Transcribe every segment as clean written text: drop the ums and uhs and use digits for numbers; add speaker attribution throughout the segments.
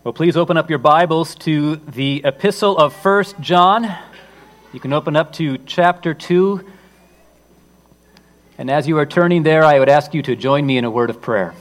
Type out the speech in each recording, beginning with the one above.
Speaker 1: Well, please open up your Bibles to the epistle of 1 John. You can open up to chapter 2. And as you are turning there, I would ask you to join me in a word of prayer.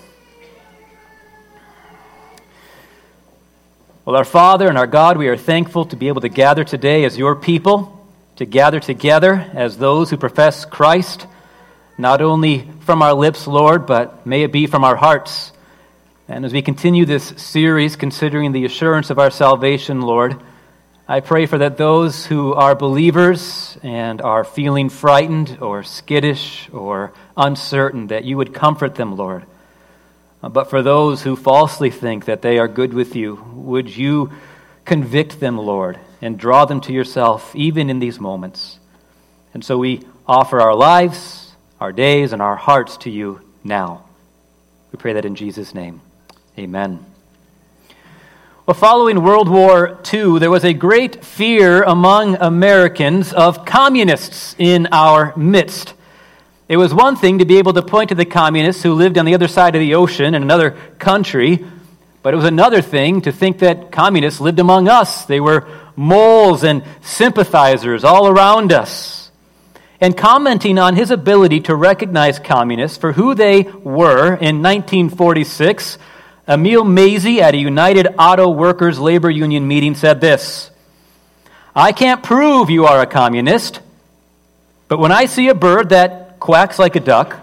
Speaker 1: Well, our Father and our God, we are thankful to be able to gather today as your people, to gather together as those who profess Christ, not only from our lips, Lord, but may it be from our hearts. And as we continue this series, considering the assurance of our salvation, Lord, I pray for that those who are believers and are feeling frightened or skittish or uncertain, that you would comfort them, Lord. But for those who falsely think that they are good with you, would you convict them, Lord, and draw them to yourself even in these moments. And so we offer our lives, our days, and our hearts to you now. We pray that in Jesus' name. Amen. Well, following World War II, there was a great fear among Americans of communists in our midst. It was one thing to be able to point to the communists who lived on the other side of the ocean in another country, but it was another thing to think that communists lived among us. They were moles and sympathizers all around us. And commenting on his ability to recognize communists for who they were in 1946, Emil Mazie at a United Auto Workers Labor Union meeting said this: "I can't prove you are a communist, but when I see a bird that quacks like a duck,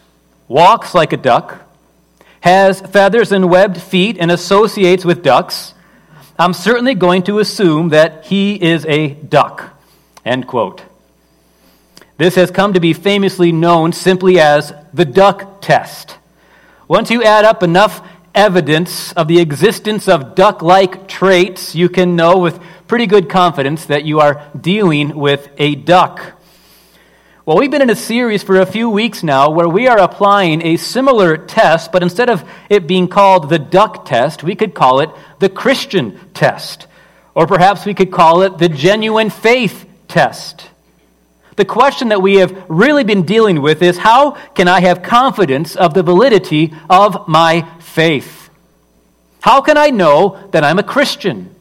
Speaker 1: walks like a duck, has feathers and webbed feet and associates with ducks, I'm certainly going to assume that he is a duck." End quote. This has come to be famously known simply as the duck test. Once you add up enough evidence of the existence of duck-like traits, you can know with pretty good confidence that you are dealing with a duck. Well, we've been in a series for a few weeks now where we are applying a similar test, but instead of it being called the duck test, we could call it the Christian test. Or perhaps we could call it the genuine faith test. The question that we have really been dealing with is, how can I have confidence of the validity of my faith? How can I know that I'm a Christian?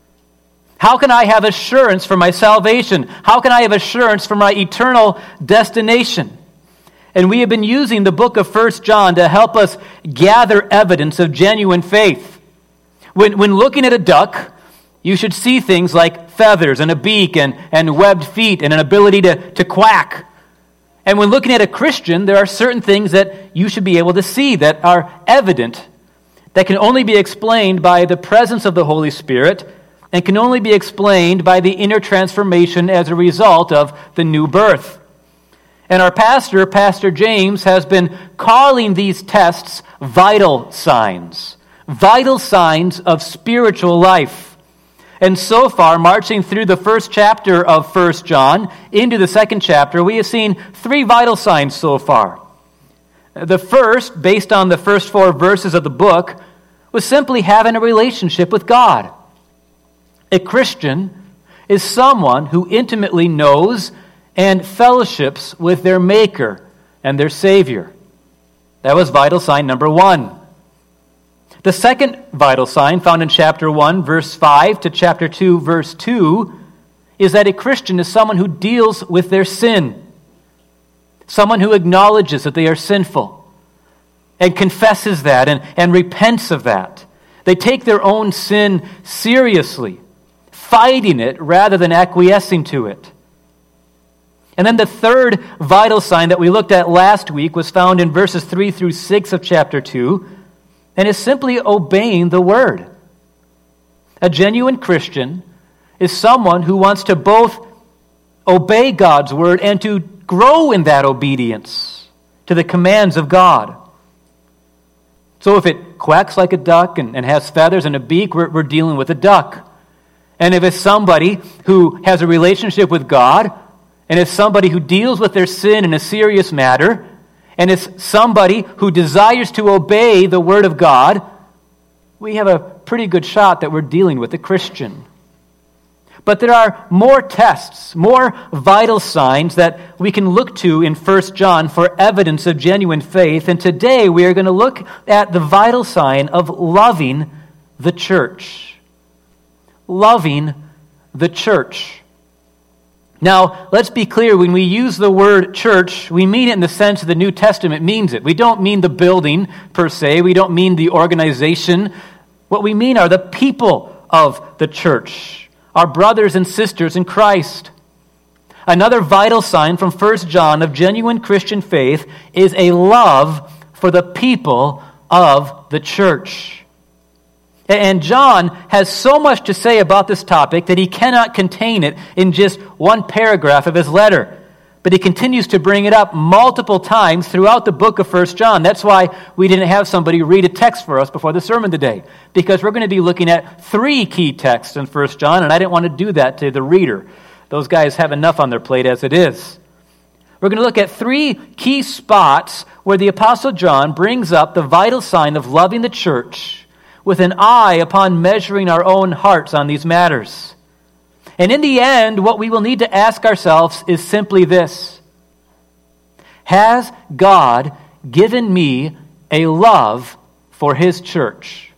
Speaker 1: How can I have assurance for my salvation? How can I have assurance for my eternal destination? And we have been using the book of 1 John to help us gather evidence of genuine faith. When looking at a duck, you should see things like feathers and a beak and webbed feet and an ability to quack. And when looking at a Christian, there are certain things that you should be able to see that are evident, that can only be explained by the presence of the Holy Spirit and can only be explained by the inner transformation as a result of the new birth. And our pastor, Pastor James, has been calling these tests vital signs of spiritual life. And so far, marching through the first chapter of 1 John into the second chapter, we have seen three vital signs so far. The first, based on the first 4 verses of the book, was simply having a relationship with God. A Christian is someone who intimately knows and fellowships with their Maker and their Savior. That was vital sign number 1. The second vital sign, found in chapter 1, verse 5 to chapter 2, verse 2, is that a Christian is someone who deals with their sin. Someone who acknowledges that they are sinful and confesses that and repents of that. They take their own sin seriously, fighting it rather than acquiescing to it. And then the third vital sign that we looked at last week was found in verses 3 through 6 of chapter 2, and is simply obeying the Word. A genuine Christian is someone who wants to both obey God's Word and to grow in that obedience to the commands of God. So if it quacks like a duck and has feathers and a beak, we're dealing with a duck. And if it's somebody who has a relationship with God, and it's somebody who deals with their sin in a serious matter, and it's somebody who desires to obey the Word of God, we have a pretty good shot that we're dealing with a Christian. But there are more tests, more vital signs that we can look to in 1 John for evidence of genuine faith. And today we are going to look at the vital sign of loving the church. Loving the church. Now, let's be clear, when we use the word church, we mean it in the sense the New Testament means it. We don't mean the building per se. We don't mean the organization. What we mean are the people of the church, our brothers and sisters in Christ. Another vital sign from 1 John of genuine Christian faith is a love for the people of the church. And John has so much to say about this topic that he cannot contain it in just one paragraph of his letter. But he continues to bring it up multiple times throughout the book of 1 John. That's why we didn't have somebody read a text for us before the sermon today, because we're going to be looking at 3 key texts in 1 John, and I didn't want to do that to the reader. Those guys have enough on their plate as it is. We're going to look at 3 key spots where the Apostle John brings up the vital sign of loving the church with an eye upon measuring our own hearts on these matters. And in the end, what we will need to ask ourselves is simply this: has God given me a love for His church?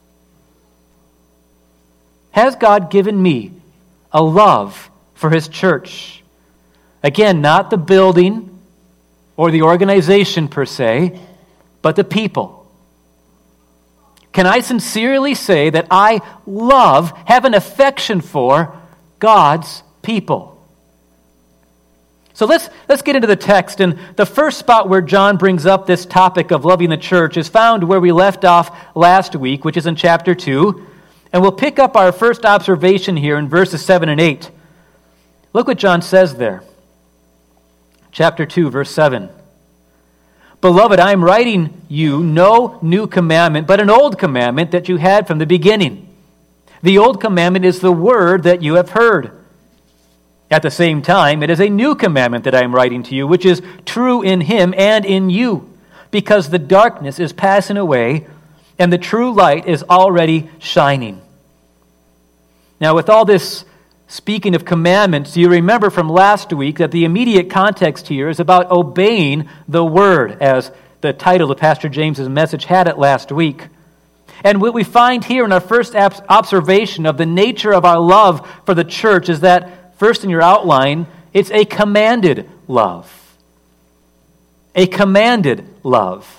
Speaker 1: Has God given me a love for His church? Again, not the building or the organization per se, but the people. Can I sincerely say that I have an affection for God's people? So let's get into the text. And the first spot where John brings up this topic of loving the church is found where we left off last week, which is in chapter 2. And we'll pick up our first observation here in verses 7 and 8. Look what John says there. Chapter 2, verse 7. Beloved, I am writing you no new commandment, but an old commandment that you had from the beginning. The old commandment is the word that you have heard. At the same time, it is a new commandment that I am writing to you, which is true in Him and in you, because the darkness is passing away, and the true light is already shining. Now, with all this speaking of commandments, you remember from last week that the immediate context here is about obeying the word, as the title of Pastor James's message had it last week. And what we find here in our first observation of the nature of our love for the church is that, first in your outline, it's a commanded love. A commanded love.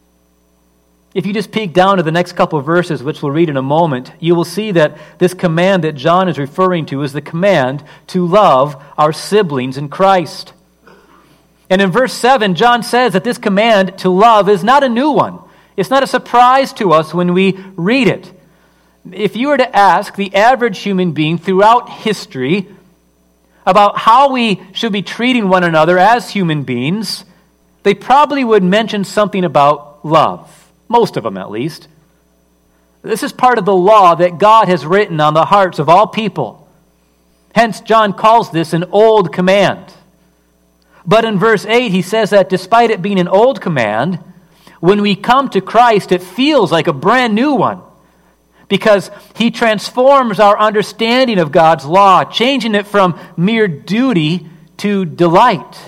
Speaker 1: If you just peek down to the next couple of verses, which we'll read in a moment, you will see that this command that John is referring to is the command to love our siblings in Christ. And in verse 7, John says that this command to love is not a new one. It's not a surprise to us when we read it. If you were to ask the average human being throughout history about how we should be treating one another as human beings, they probably would mention something about love. Most of them, at least. This is part of the law that God has written on the hearts of all people. Hence, John calls this an old command. But in verse 8, he says that despite it being an old command, when we come to Christ, it feels like a brand new one, because He transforms our understanding of God's law, changing it from mere duty to delight.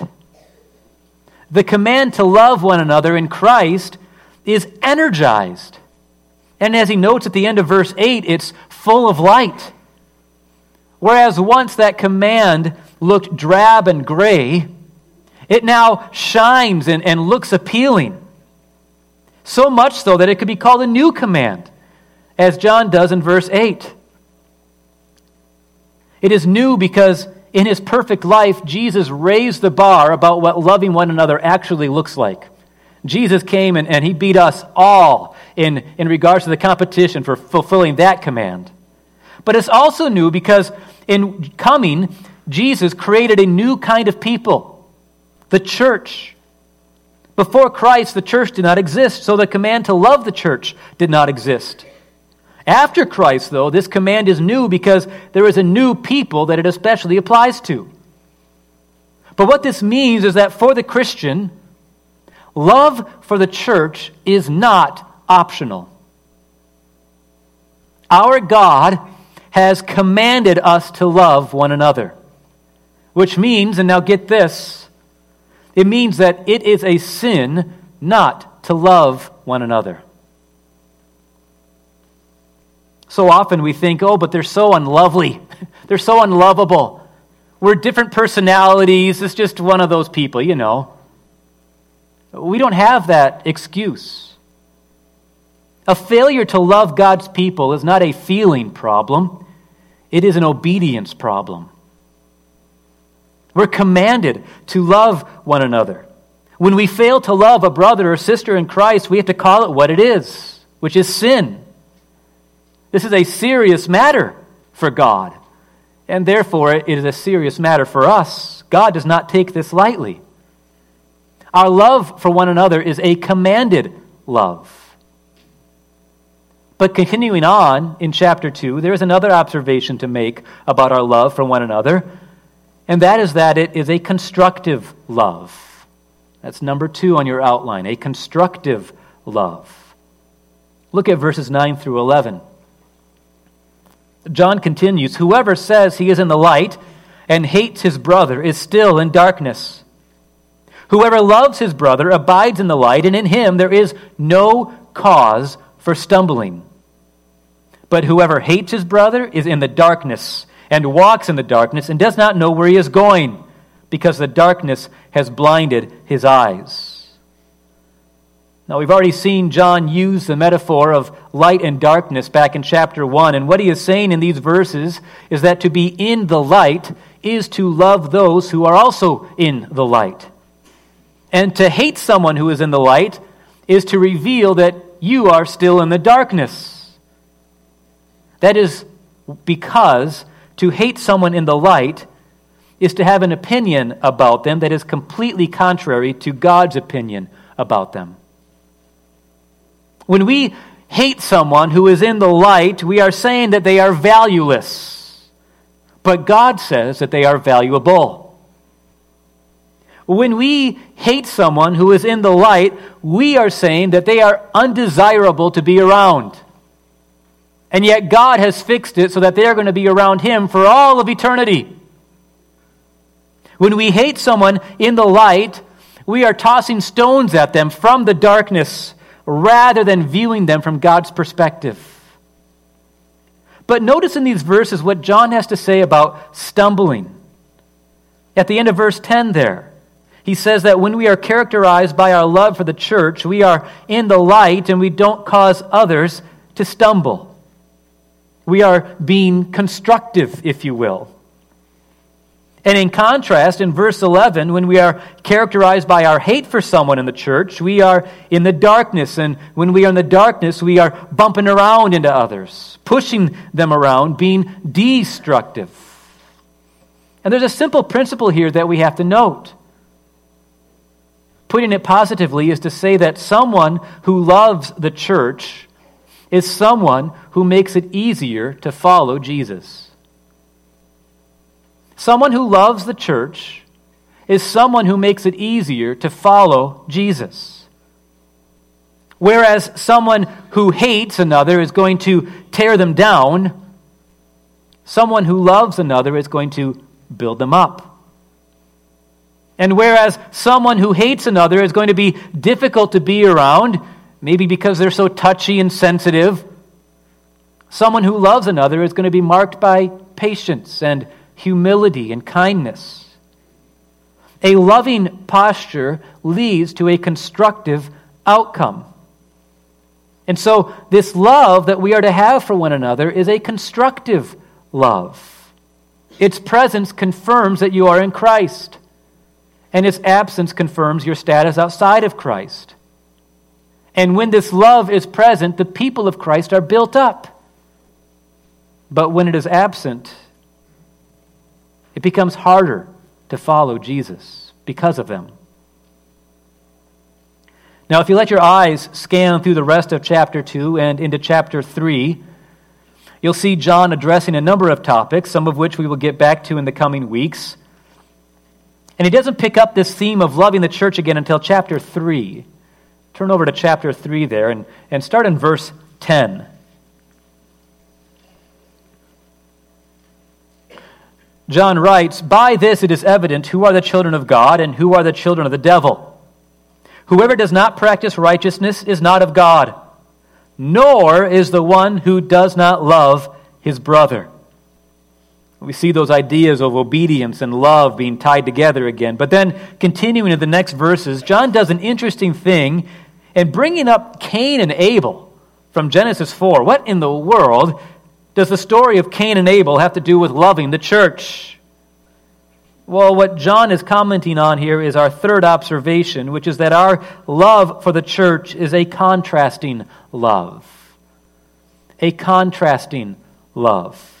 Speaker 1: The command to love one another in Christ is energized. And as he notes at the end of verse 8, it's full of light. Whereas once that command looked drab and gray, it now shines and looks appealing. So much so that it could be called a new command, as John does in verse 8. It is new because in His perfect life, Jesus raised the bar about what loving one another actually looks like. Jesus came and He beat us all in regards to the competition for fulfilling that command. But it's also new because in coming, Jesus created a new kind of people, the church. Before Christ, the church did not exist, so the command to love the church did not exist. After Christ, though, this command is new because there is a new people that it especially applies to. But what this means is that for the Christian, love for the church is not optional. Our God has commanded us to love one another, which means, and now get this, it means that it is a sin not to love one another. So often we think, oh, but they're so unlovely. They're so unlovable. We're different personalities. It's just one of those people, you know. We don't have that excuse. A failure to love God's people is not a feeling problem. It is an obedience problem. We're commanded to love one another. When we fail to love a brother or sister in Christ, we have to call it what it is, which is sin. This is a serious matter for God, and therefore it is a serious matter for us. God does not take this lightly. Our love for one another is a commanded love. But continuing on in chapter 2, there is another observation to make about our love for one another, and that is that it is a constructive love. That's number 2 on your outline, a constructive love. Look at verses 9 through 11. John continues, "Whoever says he is in the light and hates his brother is still in darkness. Whoever loves his brother abides in the light, and in him there is no cause for stumbling. But whoever hates his brother is in the darkness and walks in the darkness and does not know where he is going, because the darkness has blinded his eyes." Now, we've already seen John use the metaphor of light and darkness back in chapter 1, and what he is saying in these verses is that to be in the light is to love those who are also in the light. And to hate someone who is in the light is to reveal that you are still in the darkness. That is because to hate someone in the light is to have an opinion about them that is completely contrary to God's opinion about them. When we hate someone who is in the light, we are saying that they are valueless. But God says that they are valuable. When we hate someone who is in the light, we are saying that they are undesirable to be around. And yet God has fixed it so that they are going to be around Him for all of eternity. When we hate someone in the light, we are tossing stones at them from the darkness rather than viewing them from God's perspective. But notice in these verses what John has to say about stumbling. At the end of verse 10 there, he says that when we are characterized by our love for the church, we are in the light and we don't cause others to stumble. We are being constructive, if you will. And in contrast, in verse 11, when we are characterized by our hate for someone in the church, we are in the darkness. And when we are in the darkness, we are bumping around into others, pushing them around, being destructive. And there's a simple principle here that we have to note. Putting it positively is to say that someone who loves the church is someone who makes it easier to follow Jesus. Someone who loves the church is someone who makes it easier to follow Jesus. Whereas someone who hates another is going to tear them down, someone who loves another is going to build them up. And whereas someone who hates another is going to be difficult to be around, maybe because they're so touchy and sensitive, someone who loves another is going to be marked by patience and humility and kindness. A loving posture leads to a constructive outcome. And so this love that we are to have for one another is a constructive love. Its presence confirms that you are in Christ, and its absence confirms your status outside of Christ. And when this love is present, the people of Christ are built up. But when it is absent, it becomes harder to follow Jesus because of them. Now, if you let your eyes scan through the rest of chapter 2 and into chapter 3, you'll see John addressing a number of topics, some of which we will get back to in the coming weeks. And he doesn't pick up this theme of loving the church again until chapter 3. Turn over to chapter 3 there and start in verse 10. John writes, "By this it is evident who are the children of God and who are the children of the devil. Whoever does not practice righteousness is not of God, nor is the one who does not love his brother. We see those ideas of obedience and love being tied together again. But then, continuing in the next verses, John does an interesting thing in bringing up Cain and Abel from Genesis 4. What in the world does the story of Cain and Abel have to do with loving the church? Well, what John is commenting on here is our third observation, which is that our love for the church is a contrasting love. A contrasting love.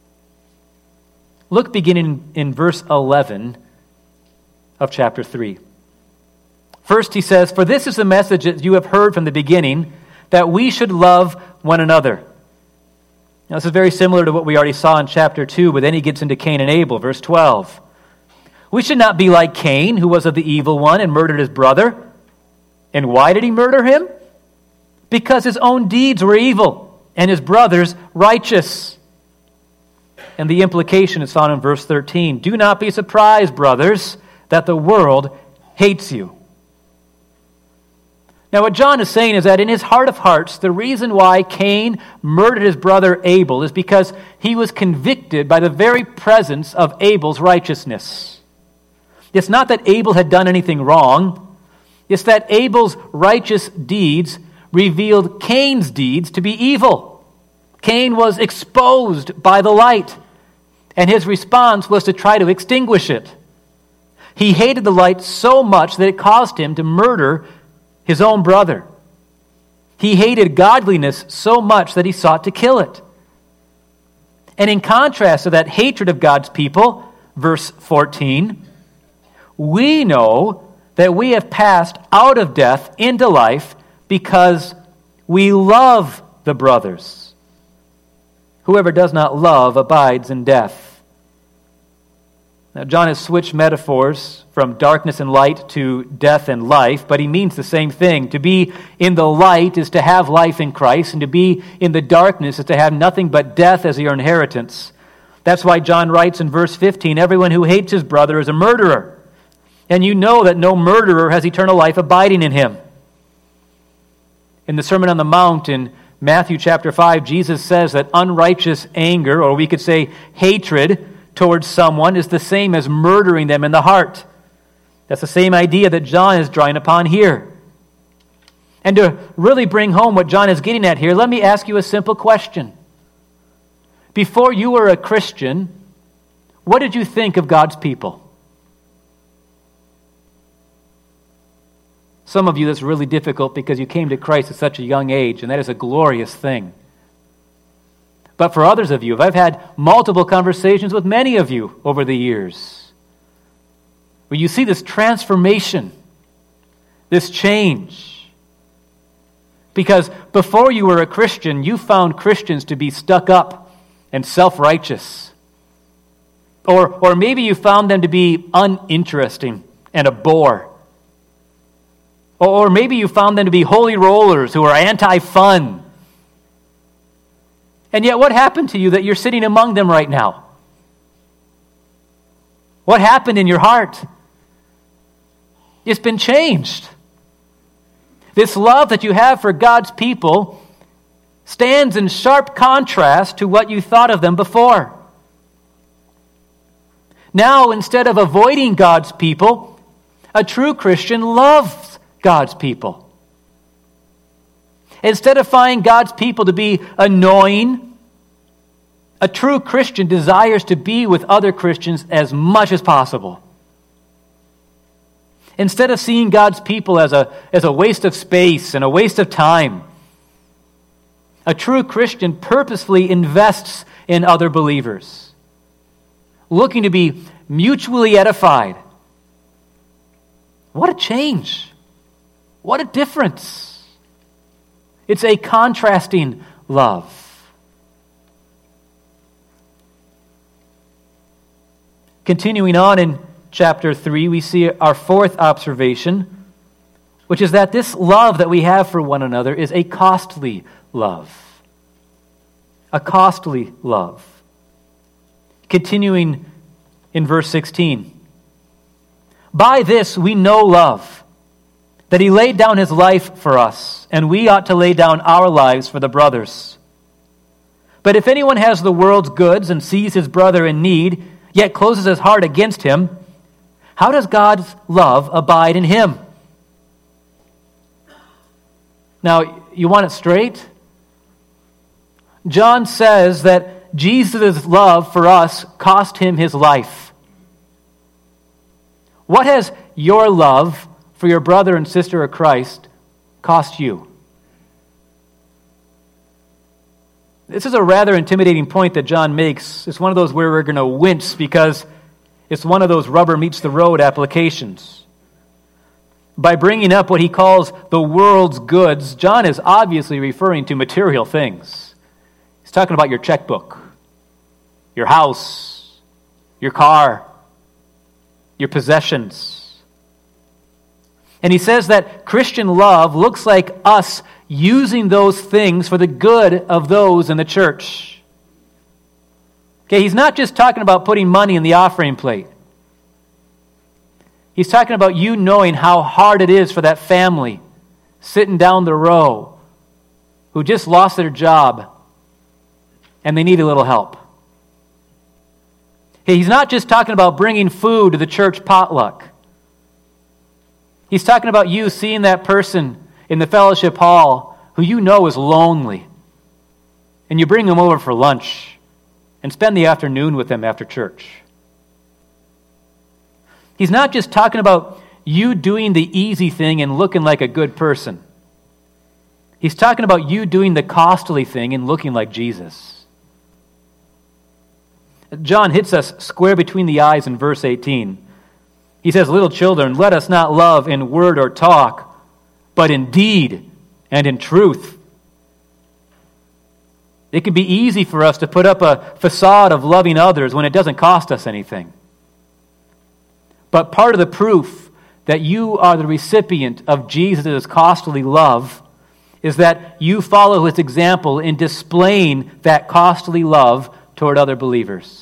Speaker 1: Look beginning in verse 11 of chapter 3. First he says, "For this is the message that you have heard from the beginning, that we should love one another." Now, this is very similar to what we already saw in chapter 2, but then he gets into Cain and Abel, verse 12. "We should not be like Cain, who was of the evil one and murdered his brother. And why did he murder him? Because his own deeds were evil, and his brother's righteous." And the implication is found in verse 13. "Do not be surprised, brothers, that the world hates you." Now, what John is saying is that in his heart of hearts, the reason why Cain murdered his brother Abel is because he was convicted by the very presence of Abel's righteousness. It's not that Abel had done anything wrong. It's that Abel's righteous deeds revealed Cain's deeds to be evil. Cain was exposed by the light, and his response was to try to extinguish it. He hated the light so much that it caused him to murder his own brother. He hated godliness so much that he sought to kill it. And in contrast to that hatred of God's people, verse 14, "We know that we have passed out of death into life because we love the brothers. Whoever does not love abides in death." Now, John has switched metaphors from darkness and light to death and life, but he means the same thing. To be in the light is to have life in Christ, and to be in the darkness is to have nothing but death as your inheritance. That's why John writes in verse 15, "Everyone who hates his brother is a murderer, and you know that no murderer has eternal life abiding in him." In the Sermon on the Mount in Matthew chapter 5, Jesus says that unrighteous anger, or we could say hatred, towards someone is the same as murdering them in the heart. That's the same idea that John is drawing upon here. And to really bring home what John is getting at here, let me ask you a simple question. Before you were a Christian, what did you think of God's people? Some of you, that's really difficult because you came to Christ at such a young age, and that is a glorious thing. But for others of you, I've had multiple conversations with many of you over the years, where you see this transformation, this change. Because before you were a Christian, you found Christians to be stuck up and self-righteous. Or maybe you found them to be uninteresting and a bore. Or maybe you found them to be holy rollers who are anti-fun. And yet what happened to you that you're sitting among them right now? What happened in your heart? It's been changed. This love that you have for God's people stands in sharp contrast to what you thought of them before. Now, instead of avoiding God's people, a true Christian loves God's people. Instead of finding God's people to be annoying, a true Christian desires to be with other Christians as much as possible. Instead of seeing God's people as a waste of space and a waste of time, a true Christian purposefully invests in other believers, looking to be mutually edified. What a change! What a difference! It's a contrasting love. Continuing on in chapter 3, we see our fourth observation, which is that this love that we have for one another is a costly love. A costly love. Continuing in verse 16. "By this we know love, that he laid down his life for us, and we ought to lay down our lives for the brothers. But if anyone has the world's goods and sees his brother in need, yet closes his heart against him, how does God's love abide in him? Now, you want it straight? John says that Jesus' love for us cost him his life. What has your love for your brother and sister of Christ cost you? This is a rather intimidating point that John makes. It's one of those where we're going to wince because it's one of those rubber meets the road applications. By bringing up what he calls the world's goods, John is obviously referring to material things. He's talking about your checkbook, your house, your car, your possessions. And he says that Christian love looks like us using those things for the good of those in the church. Okay, he's not just talking about putting money in the offering plate. He's talking about you knowing how hard it is for that family sitting down the row who just lost their job and they need a little help. Okay, he's not just talking about bringing food to the church potluck. He's talking about you seeing that person in the fellowship hall who you know is lonely, and you bring them over for lunch and spend the afternoon with them after church. He's not just talking about you doing the easy thing and looking like a good person. He's talking about you doing the costly thing and looking like Jesus. John hits us square between the eyes in verse 18. He says, "Little children, let us not love in word or talk, but in deed and in truth." It can be easy for us to put up a facade of loving others when it doesn't cost us anything. But part of the proof that you are the recipient of Jesus' costly love is that you follow his example in displaying that costly love toward other believers.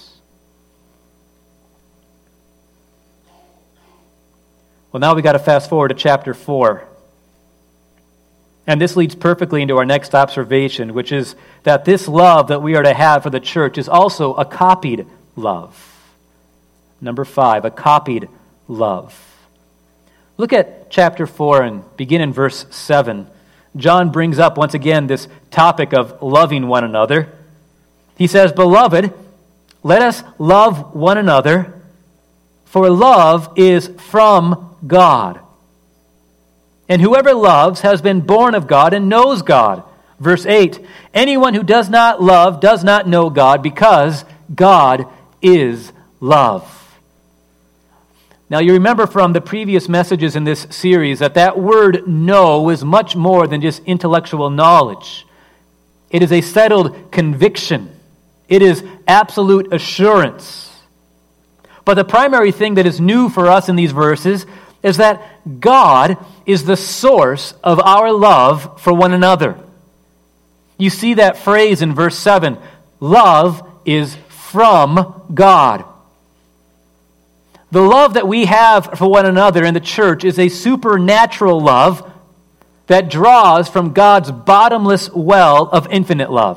Speaker 1: Well, now we got to fast forward to chapter 4. And this leads perfectly into our next observation, which is that this love that we are to have for the church is also a copied love. Number 5, a copied love. Look at chapter 4 and begin in verse 7. John brings up once again this topic of loving one another. He says, "Beloved, let us love one another, for love is from God. And whoever loves has been born of God and knows God." Verse 8, "Anyone who does not love does not know God, because God is love." Now you remember from the previous messages in this series that word know is much more than just intellectual knowledge. It is a settled conviction. It is absolute assurance. But the primary thing that is new for us in these verses is that God is the source of our love for one another. You see that phrase in verse 7, love is from God. The love that we have for one another in the church is a supernatural love that draws from God's bottomless well of infinite love.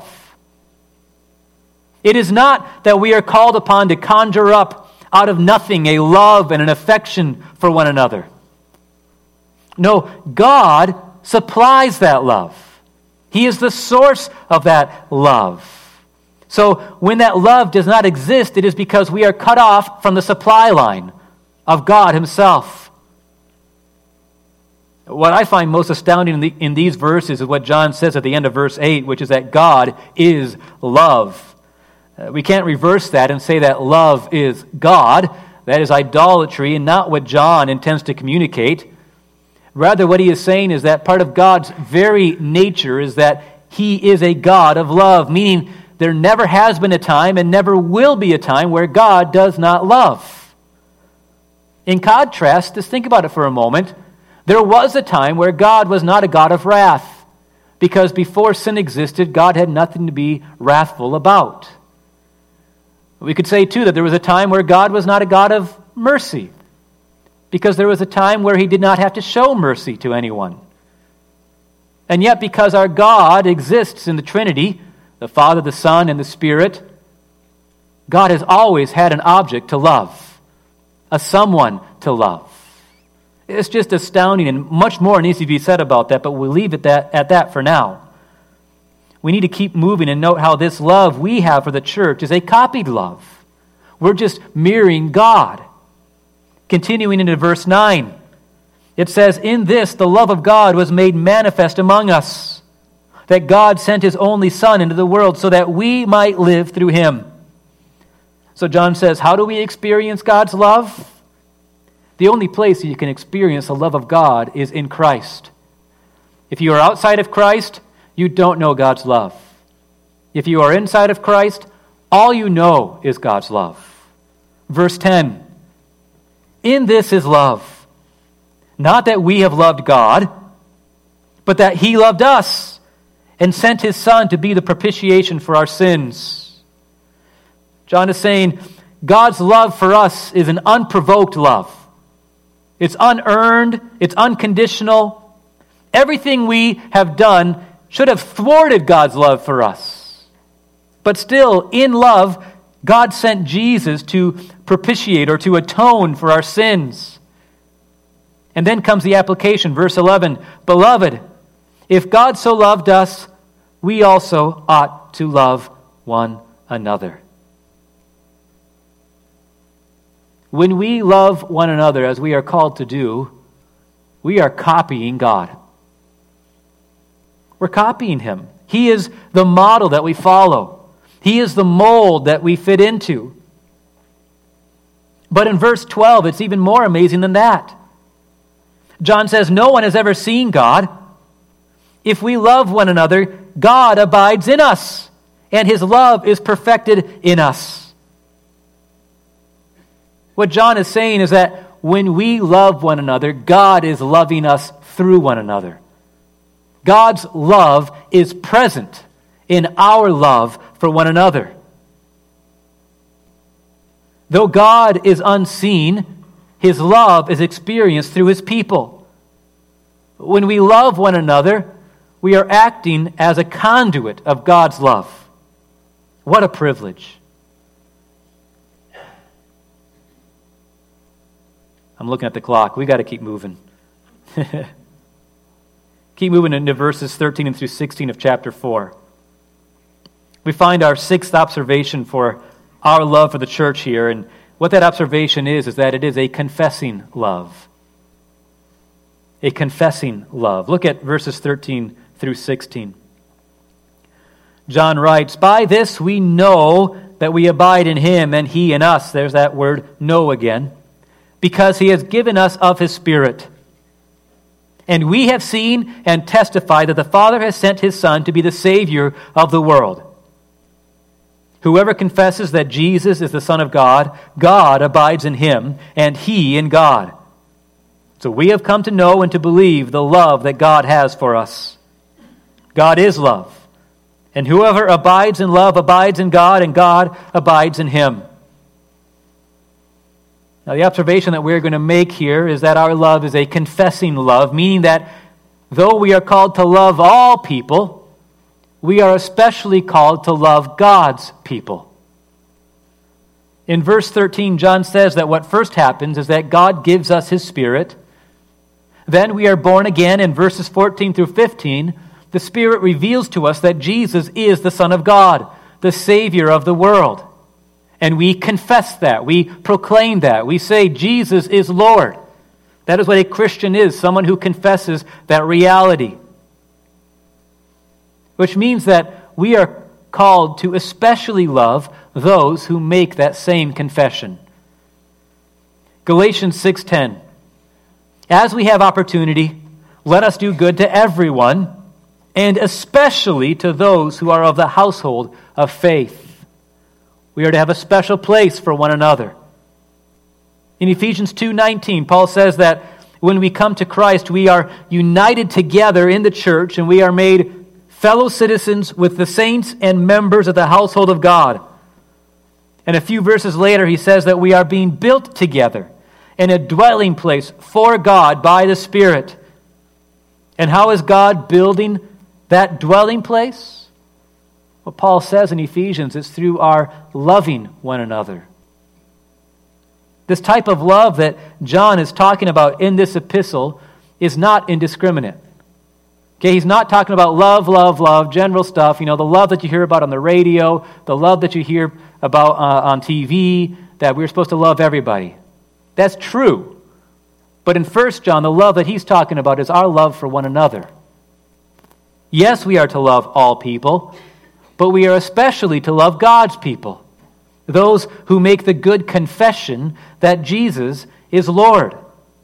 Speaker 1: It is not that we are called upon to conjure up out of nothing a love and an affection for one another. No, God supplies that love. He is the source of that love. So when that love does not exist, it is because we are cut off from the supply line of God himself. What I find most astounding in these verses is what John says at the end of verse 8, which is that God is love. We can't reverse that and say that love is God. That is idolatry and not what John intends to communicate. Rather, what he is saying is that part of God's very nature is that he is a God of love, meaning there never has been a time and never will be a time where God does not love. In contrast, just think about it for a moment. There was a time where God was not a God of wrath, because before sin existed, God had nothing to be wrathful about. We could say, too, that there was a time where God was not a God of mercy, because there was a time where he did not have to show mercy to anyone. And yet, because our God exists in the Trinity, the Father, the Son, and the Spirit, God has always had an object to love, a someone to love. It's just astounding, and much more needs to be said about that, but we'll leave it at that for now. We need to keep moving and note how this love we have for the church is a copied love. We're just mirroring God. Continuing into verse 9, it says, "In this the love of God was made manifest among us, that God sent his only Son into the world so that we might live through him." So John says, how do we experience God's love? The only place you can experience the love of God is in Christ. If you are outside of Christ, you don't know God's love. If you are inside of Christ, all you know is God's love. Verse 10, "In this is love, not that we have loved God, but that he loved us and sent his Son to be the propitiation for our sins." John is saying God's love for us is an unprovoked love. It's unearned, it's unconditional. Everything we have done should have thwarted God's love for us. But still, in love, God sent Jesus to propitiate or to atone for our sins. And then comes the application, verse 11, "Beloved, if God so loved us, we also ought to love one another." When we love one another as we are called to do, we are copying God. We're copying him. He is the model that we follow. He is the mold that we fit into. But in verse 12, it's even more amazing than that. John says, "No one has ever seen God. If we love one another, God abides in us, and his love is perfected in us." What John is saying is that when we love one another, God is loving us through one another. God's love is present in our love for one another. Though God is unseen, his love is experienced through his people. When we love one another, we are acting as a conduit of God's love. What a privilege. I'm looking at the clock. We got to keep moving. Keep moving into verses 13 and through 16 of chapter 4. We find our sixth observation for our love for the church here, and what that observation is that it is a confessing love. A confessing love. Look at verses 13 through 16. John writes, "By this we know that we abide in him and he in us." There's that word, know again. "Because he has given us of his Spirit. And we have seen and testified that the Father has sent his Son to be the Savior of the world. Whoever confesses that Jesus is the Son of God, God abides in him, and he in God. So we have come to know and to believe the love that God has for us. God is love. And whoever abides in love abides in God, and God abides in him." Now, the observation that we're going to make here is that our love is a confessing love, meaning that though we are called to love all people, we are especially called to love God's people. In verse 13, John says that what first happens is that God gives us his Spirit. Then we are born again. In verses 14 through 15, the Spirit reveals to us that Jesus is the Son of God, the Savior of the world. And we confess that. We proclaim that. We say Jesus is Lord. That is what a Christian is, someone who confesses that reality. Which means that we are called to especially love those who make that same confession. Galatians 6:10. "As we have opportunity, let us do good to everyone, and especially to those who are of the household of faith." We are to have a special place for one another. In Ephesians 2:19, Paul says that when we come to Christ, we are united together in the church, and we are made fellow citizens with the saints and members of the household of God. And a few verses later, he says that we are being built together and a dwelling place for God by the Spirit. And how is God building that dwelling place? What Paul says in Ephesians is through our loving one another. This type of love that John is talking about in this epistle is not indiscriminate. Okay, he's not talking about love, general stuff, the love that you hear about on the radio, the love that you hear about on TV, that we're supposed to love everybody. That's true. But in 1 John, the love that he's talking about is our love for one another. Yes, we are to love all people, but we are especially to love God's people, those who make the good confession that Jesus is Lord.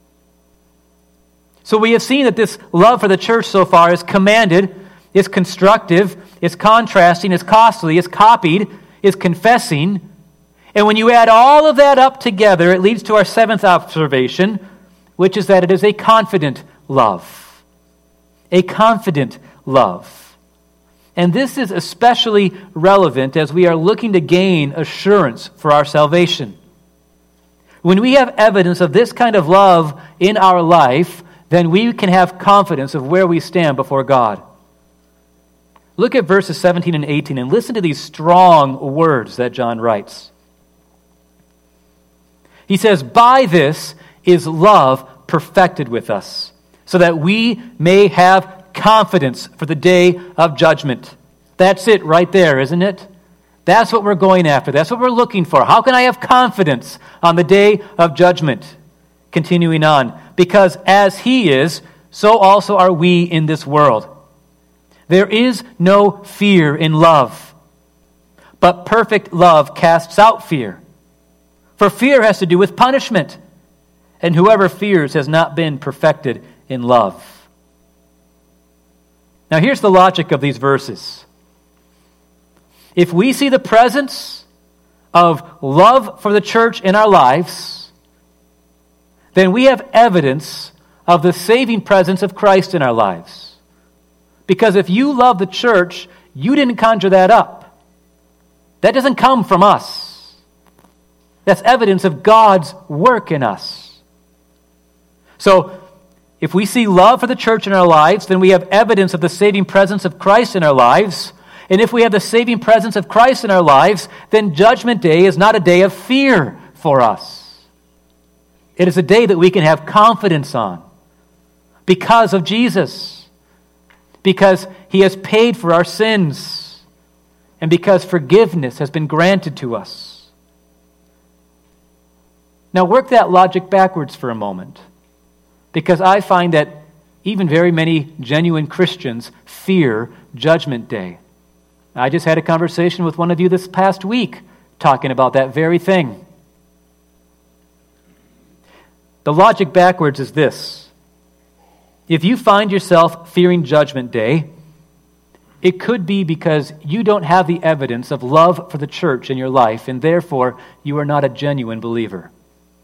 Speaker 1: So we have seen that this love for the church so far is commanded, is constructive, is contrasting, is costly, is copied, is confessing. And when you add all of that up together, it leads to our seventh observation, which is that it is a confident love. A confident love. And this is especially relevant as we are looking to gain assurance for our salvation. When we have evidence of this kind of love in our life, then we can have confidence of where we stand before God. Look at verses 17 and 18 and listen to these strong words that John writes. He says, "By this is love perfected with us, so that we may have confidence for the day of judgment." That's it right there, isn't it? That's what we're going after. That's what we're looking for. How can I have confidence on the day of judgment? Continuing on, because as he is, so also are we in this world. There is no fear in love, but perfect love casts out fear. For fear has to do with punishment, and whoever fears has not been perfected in love. Now here's the logic of these verses. If we see the presence of love for the church in our lives, then we have evidence of the saving presence of Christ in our lives. Because if you love the church, you didn't conjure that up. That doesn't come from us. That's evidence of God's work in us. So, if we see love for the church in our lives, then we have evidence of the saving presence of Christ in our lives. And if we have the saving presence of Christ in our lives, then Judgment Day is not a day of fear for us. It is a day that we can have confidence on because of Jesus, because he has paid for our sins, and because forgiveness has been granted to us. Now work that logic backwards for a moment, because I find that even very many genuine Christians fear Judgment Day. I just had a conversation with one of you this past week talking about that very thing. The logic backwards is this. If you find yourself fearing Judgment Day, it could be because you don't have the evidence of love for the church in your life, and therefore you are not a genuine believer.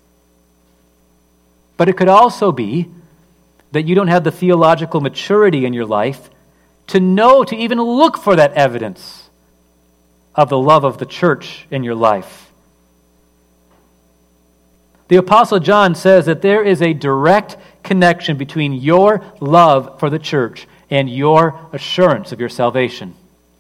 Speaker 1: But it could also be that you don't have the theological maturity in your life to know to even look for that evidence of the love of the church in your life. The Apostle John says that there is a direct connection between your love for the church and your assurance of your salvation.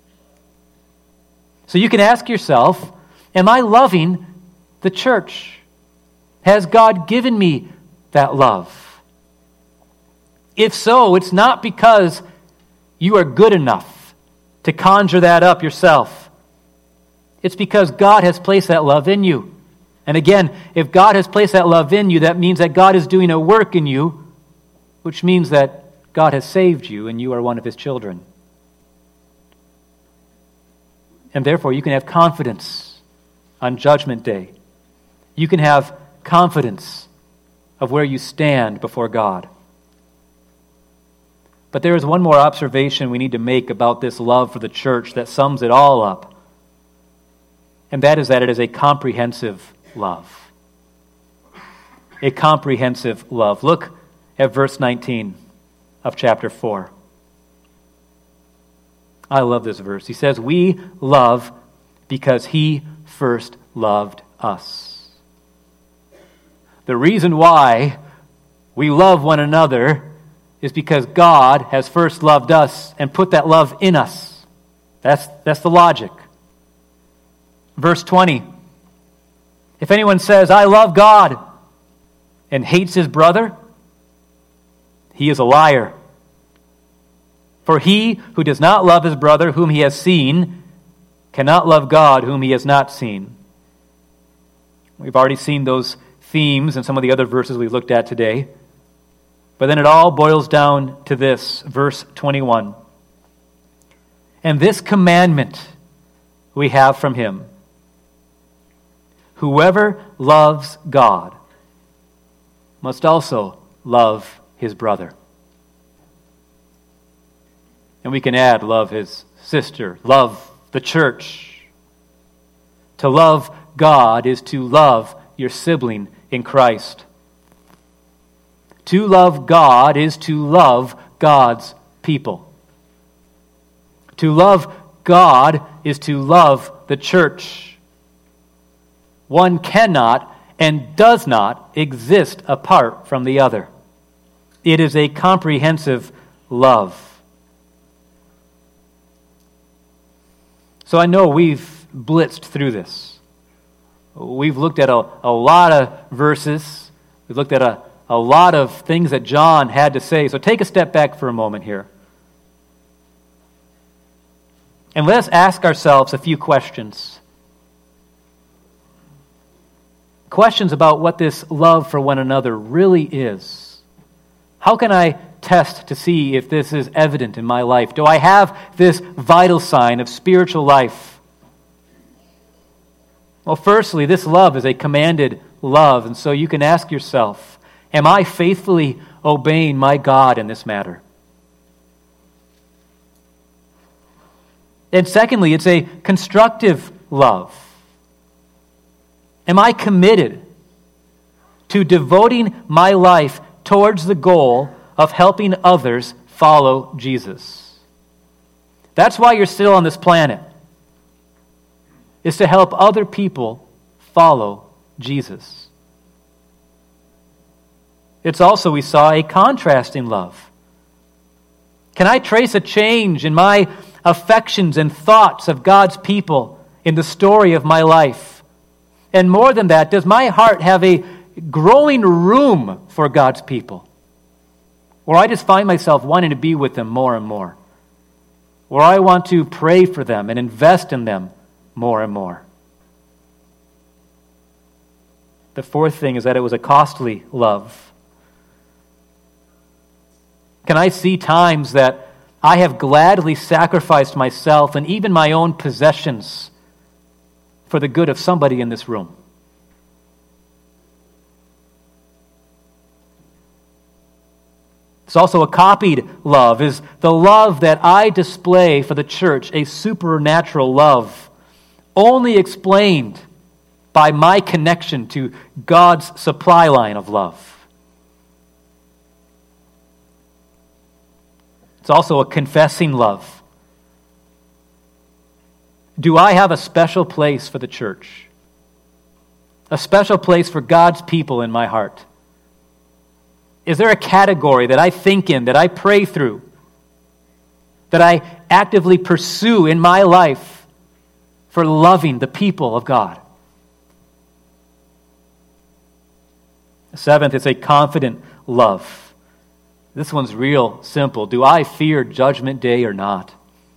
Speaker 1: So you can ask yourself, am I loving the church? Has God given me that love? If so, it's not because you are good enough to conjure that up yourself. It's because God has placed that love in you. And again, if God has placed that love in you, that means that God is doing a work in you, which means that God has saved you and you are one of his children. And therefore, you can have confidence on Judgment Day. You can have confidence of where you stand before God. But there is one more observation we need to make about this love for the church that sums it all up. And that is that it is a comprehensive love. A comprehensive love. Look at verse 19 of chapter 4. I love this verse. He says, "We love because he first loved us." The reason why we love one another is because God has first loved us and put that love in us. That's the logic. Verse 20. If anyone says, I love God, and hates his brother, he is a liar. For he who does not love his brother whom he has seen cannot love God whom he has not seen. We've already seen those themes in some of the other verses we've looked at today. But then it all boils down to this, verse 21. And this commandment we have from him: whoever loves God must also love his brother. And we can add, love his sister, love the church. To love God is to love your sibling in Christ. To love God is to love God's people. To love God is to love the church. One cannot and does not exist apart from the other. It is a comprehensive love. So I know we've blitzed through this. We've looked at a lot of verses. We've looked at a lot of things that John had to say. So take a step back for a moment here. And let us ask ourselves a few questions. Questions about what this love for one another really is. How can I test to see if this is evident in my life? Do I have this vital sign of spiritual life? Well, firstly, this love is a commanded love, and so you can ask yourself, am I faithfully obeying my God in this matter? And secondly, it's a constructive love. Am I committed to devoting my life towards the goal of helping others follow Jesus? That's why you're still on this planet, is to help other people follow Jesus. It's also, we saw, a contrasting love. Can I trace a change in my affections and thoughts of God's people in the story of my life? And more than that, does my heart have a growing room for God's people? Or I just find myself wanting to be with them more and more? Or I want to pray for them and invest in them more and more? The fourth thing is that it was a costly love. Can I see times that I have gladly sacrificed myself and even my own possessions for the good of somebody in this room? It's also a copied love, is the love that I display for the church, a supernatural love, only explained by my connection to God's supply line of love. It's also a confessing love. Do I have a special place for the church? A special place for God's people in my heart? Is there a category that I think in, that I pray through, that I actively pursue in my life for loving the people of God? Seventh, it's a confident love. This one's real simple. Do I fear Judgment Day or not?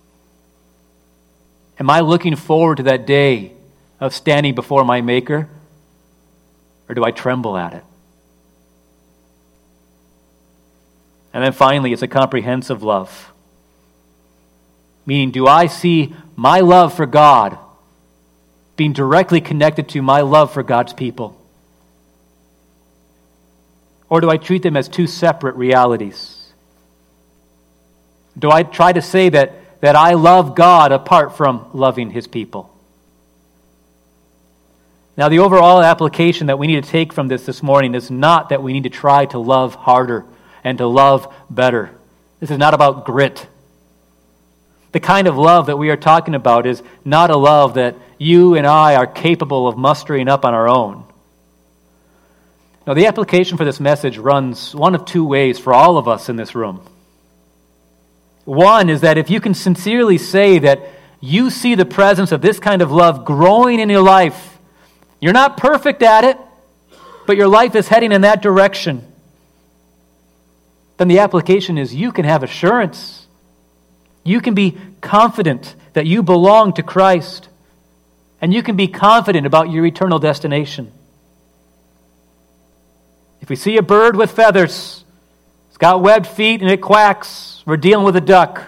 Speaker 1: Am I looking forward to that day of standing before my Maker? Or do I tremble at it? And then finally, it's a comprehensive love. Meaning, do I see my love for God being directly connected to my love for God's people? Or do I treat them as two separate realities? Do I try to say that I love God apart from loving His people? Now, the overall application that we need to take from this morning is not that we need to try to love harder and to love better. This is not about grit. The kind of love that we are talking about is not a love that you and I are capable of mustering up on our own. Now, the application for this message runs one of two ways for all of us in this room. One is that if you can sincerely say that you see the presence of this kind of love growing in your life, you're not perfect at it, but your life is heading in that direction, then the application is you can have assurance. You can be confident that you belong to Christ, and you can be confident about your eternal destination. If we see a bird with feathers, it's got webbed feet and it quacks, we're dealing with a duck.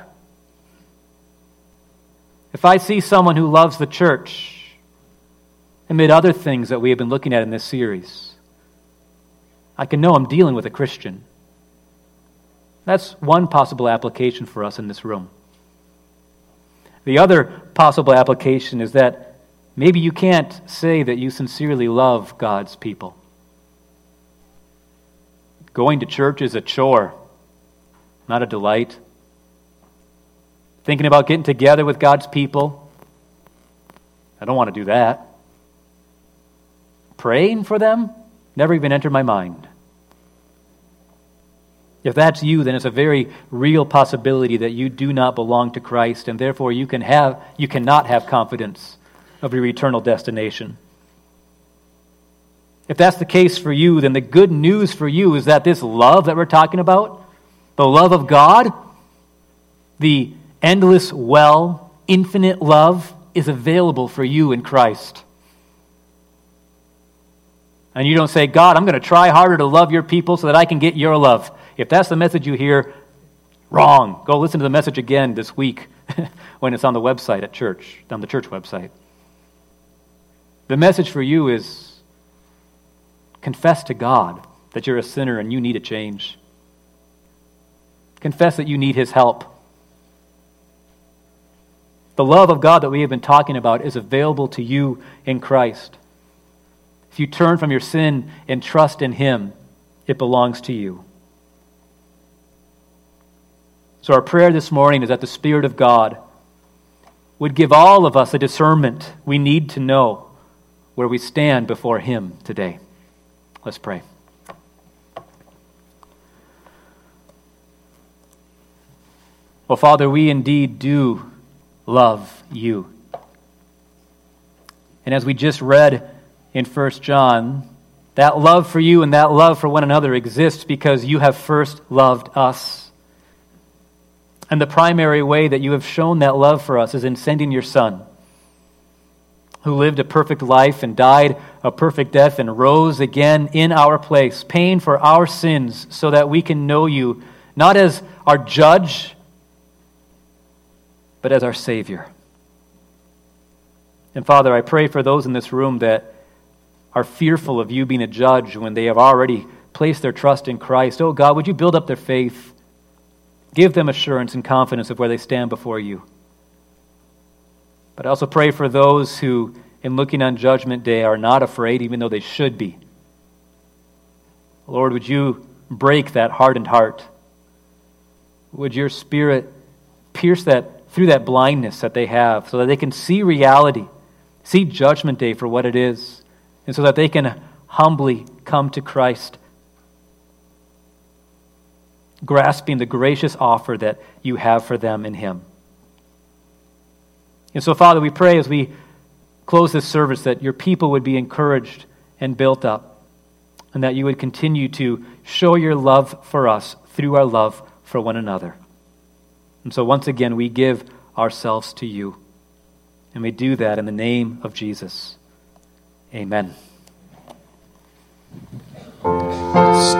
Speaker 1: If I see someone who loves the church, amid other things that we have been looking at in this series, I can know I'm dealing with a Christian. That's one possible application for us in this room. The other possible application is that maybe you can't say that you sincerely love God's people. Going to church is a chore, not a delight. Thinking about getting together with God's people, I don't want to do that. Praying for them never even entered my mind. If that's you, then it's a very real possibility that you do not belong to Christ, and therefore you cannot have confidence of your eternal destination. If that's the case for you, then the good news for you is that this love that we're talking about, the love of God, the endless well, infinite love, is available for you in Christ. And you don't say, God, I'm going to try harder to love your people so that I can get your love. If that's the message you hear, wrong. Go listen to the message again this week when it's on the website at church, on the church website. The message for you is confess to God that you're a sinner and you need a change. Confess that you need His help. The love of God that we have been talking about is available to you in Christ. If you turn from your sin and trust in Him, it belongs to you. So our prayer this morning is that the Spirit of God would give all of us the discernment we need to know where we stand before Him today. Let's pray. Well, Father, we indeed do love you. And as we just read in 1 John, that love for you and that love for one another exists because you have first loved us. And the primary way that you have shown that love for us is in sending your Son, who lived a perfect life and died a perfect death and rose again in our place, paying for our sins so that we can know you not as our judge, but as our Savior. And Father, I pray for those in this room that are fearful of you being a judge when they have already placed their trust in Christ. Oh God, would you build up their faith? Give them assurance and confidence of where they stand before you. But I also pray for those who, in looking on Judgment Day, are not afraid, even though they should be. Lord, would you break that hardened heart? Would your Spirit pierce that through that blindness that they have so that they can see reality, see Judgment Day for what it is, and so that they can humbly come to Christ, grasping the gracious offer that you have for them in Him. And so, Father, we pray as we close this service that your people would be encouraged and built up, and that you would continue to show your love for us through our love for one another. And so once again, we give ourselves to you, and we do that in the name of Jesus. Amen.